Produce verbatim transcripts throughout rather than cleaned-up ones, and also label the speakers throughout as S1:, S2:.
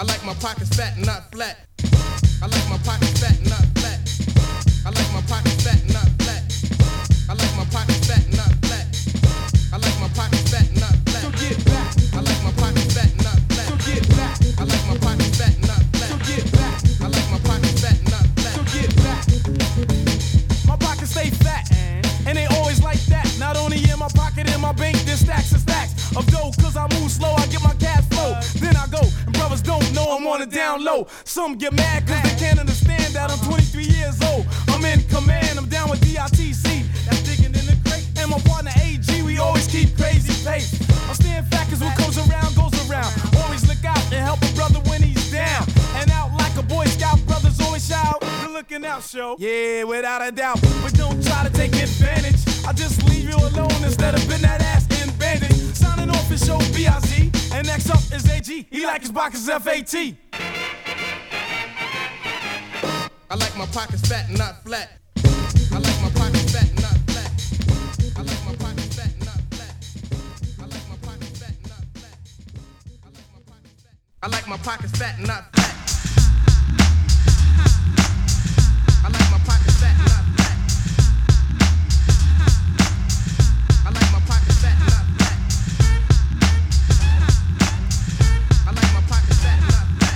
S1: I like my pockets fat, not flat. I like my pockets fat, not flat. I like my pockets fat, not flat. I like my pockets fat, not flat. I like my pockets fat, not flat.
S2: So get back.
S1: I like my pockets fat, not flat.
S2: So get back.
S1: I like my pockets fat, not flat.
S2: So get back.
S1: I like my pockets fat, not flat.
S2: So get back. My pockets stay fat, and they always like that. Not only in my pocket, in my bank, there's stacks and stacks of dough. Cause I move slow, I get my cash flow. Then I go, and brothers don't know I'm on the down low. Some get mad cause they can't understand that I'm twenty-three years old. I'm in command, I'm down with D I T C. That's digging in the crate. And my partner A G, we always keep crazy pace. I'm staying fat cause what comes around goes around. Always look out and help a brother when he's down. And out like a Boy Scout, brothers always shout. Good looking out, show. Yeah, without a doubt. But don't try to take advantage. I just leave you alone instead of putting that ass in bandage. Signing off his show B I Z. And next up is A G. He like his boxes F A T.
S1: I like my pockets fat, not flat. I like my pockets fat, not flat. I like my pockets fat, not flat. I like my pockets fat, not flat. I like my pockets fat. I like my pockets fat, not flat. I like my pockets fat, not flat. I like my pockets fat, not flat. I like my pockets fat, not flat.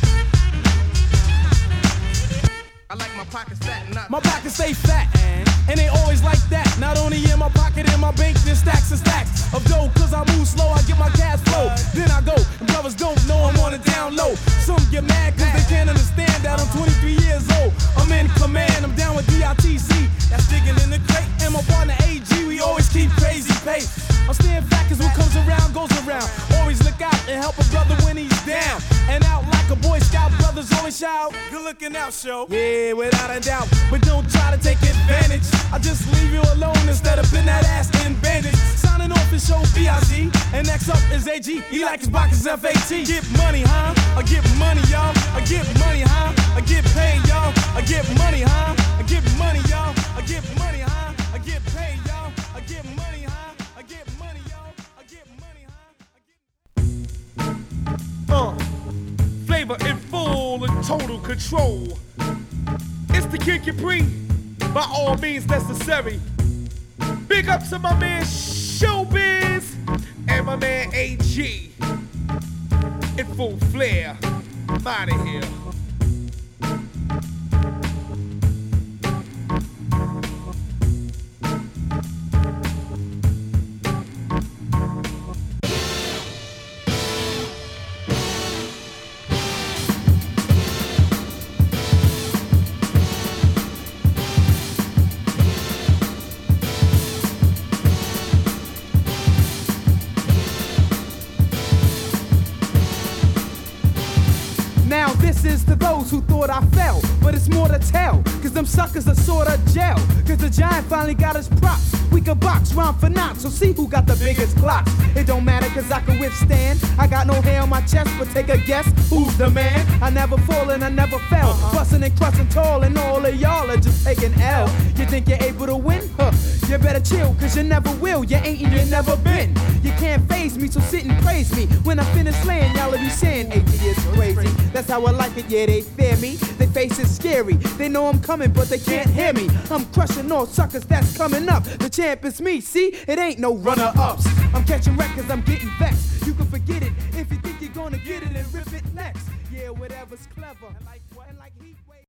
S1: I like my pockets fat, not
S2: My pockets stay fat, and they always like that. Not only in my pocket, in my bank, there's stacks and stacks of dough. Cause I move slow, I get my cash flow. Then I go, and brothers don't know I'm on the down low. Some get mad cause they can't understand that I'm twenty-three years old. I'm in command, I'm down with D I T C. That's digging in the crate. And my partner A G, we always keep crazy pace. I'm staying fat cause what comes around goes around. Always look out and help a brother when he's down. And out like a Boy Scout, brothers always shout. Good looking out, show. Yeah, without a doubt. But don't try to take advantage. I just leave you alone instead of putting that ass in bandage. Signing off his show B I Z. And next up is A G. He like his boxes F A T. Get money, huh? I get money, y'all. I get money, huh? I get paid, y'all. I get money, huh? I get money, y'all. I get money, huh? I get paid, y'all. I get money, huh? I get money, y'all. I get money, huh? I get
S3: Uh, flavor in full and total control. It's the Kid Capri, by all means necessary. Big up to my man Showbiz and my man A G. In full flair, I'm outta here.
S2: Now this is to those who thought I fell, but it's more to tell, cause them suckers are sorta gel. Cause the giant finally got his props. We can box round for knots, so see who got the biggest clocks. It don't matter cause I can withstand. I got no hair on my chest, but take a guess, who's the man? I never fall and I never fell. Uh-huh. Bustin' and crustin' tall and all of y'all are just taking L. You think you're able to win? Huh, you better chill cause you never will. You ain't and you never been. You can't phase me, so sit and praise me. When I finish slaying, y'all will be saying A G is crazy. That's how I like it, yeah, they fear me. They face is scary. They know I'm coming, but they can't hear me. I'm crushing all suckers that's coming up. The champ is me, see? It ain't no runner-ups. I'm catching records, I'm getting vexed. You can forget it if you think you're gonna get it and rip it next. Yeah, whatever's clever.